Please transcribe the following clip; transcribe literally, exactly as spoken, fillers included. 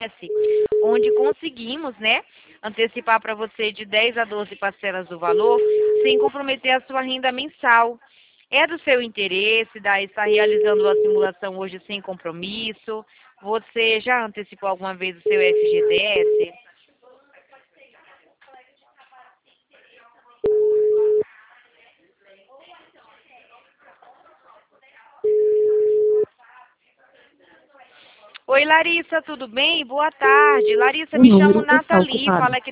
onde conseguimos, né, antecipar para você de dez a doze parcelas do valor, sem comprometer a sua renda mensal. É do seu interesse, daí está realizando a simulação hoje sem compromisso? Você já antecipou alguma vez o seu F G T S? Oi, Larissa, tudo bem? Boa tarde. Larissa, O me chamo número está Nathalie, ocupado. fala aqui